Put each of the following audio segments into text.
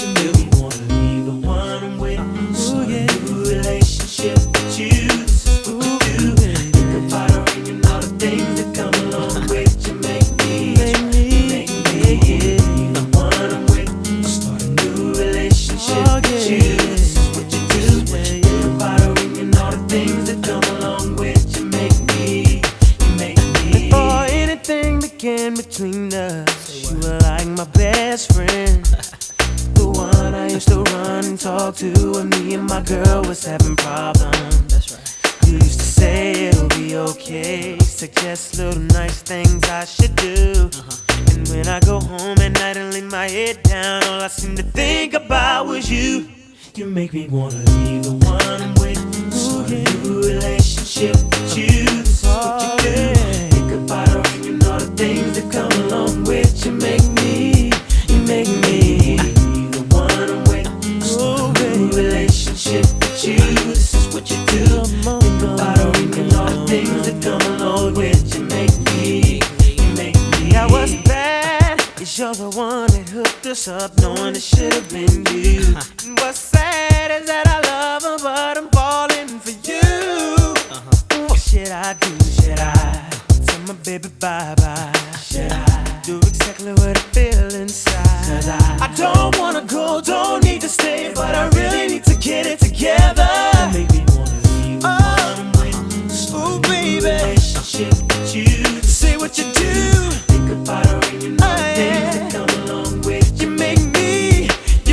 You make me wanna leave the one I'm with. Start a new relationship with you. This is what you do. Think about her and all the things that come along with. You make me leave the one I'm with. Start a new relationship with you. This is what you do. Think about her and all the things that come along with. You make me. Before anything began between us, you were like my best friend. The one I used to run and talk to when me and my girl was having problems. That's right. You used to say it'll be okay, suggest little nice things I should do. And when I go home at night and lay my head down, all I seem to think about was you. You make me wanna leave the one I'm with. Start a new relationship with you. This is what you do. Think about her and all the things that come along with. You make me leave the one I'm with. Start a new relationship with you. This is what you do. Think about her and all the things that come along with. You make me. Yeah, what's bad is you're the one that hooked us up, knowing it should have been you. And what's sad is that I love her, but I'm falling for you. What should I do? Should I tell my baby bye-bye? Should I do exactly what I feel inside? 'Cause I don't wanna go, don't need to stay, but I really need to get it together. You make me wanna leave the one I'm with. Start a new relationship with you. Say what you do. Think about her and all the things that come along with. You make me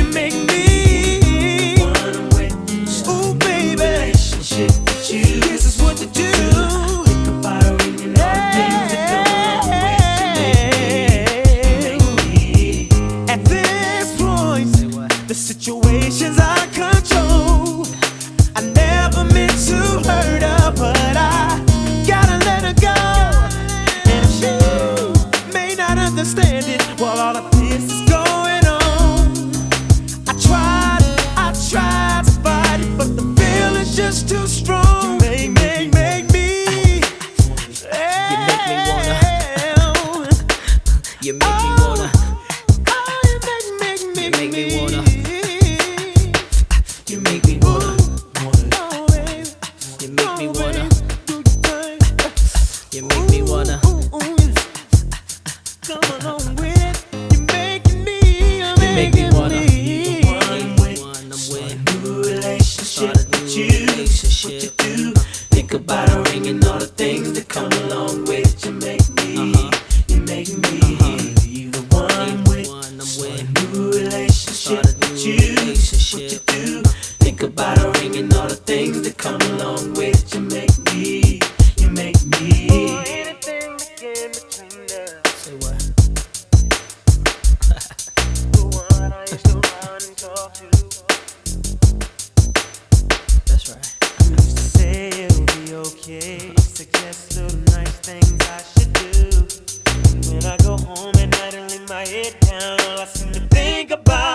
One I'm with. ooh baby, Relationship with you. this is what you do. Think about her and all the things that come along with. You make me. At this point, Say what? the situation's out of control. I never meant to hurt her, but I gotta let her go. And she may not understand it while all of this is going on. I tried to fight it, but the feeling's just too strong. You make me. You make me wanna. You make me wanna. You make me wanna. You make me wanna. You make me wanna. You make me wanna. Come along with it. You make me. You make me wanna. One I'm with. One I'm Start with. a new relationship Start a with new you. relationship. What you do. Think about her and all the things that come along with. You make me. Leave the one I'm with. One I'm Start with. a new relationship Start a with new you. What you relationship. do. Think about her and all the things that come along with. You make me. Anything began between us. Say what? The one I used to run and talk to. That's right. You used to say it'll be okay, suggest little nice things I should do. And when I go home at night and lay my head down, all I seem to think about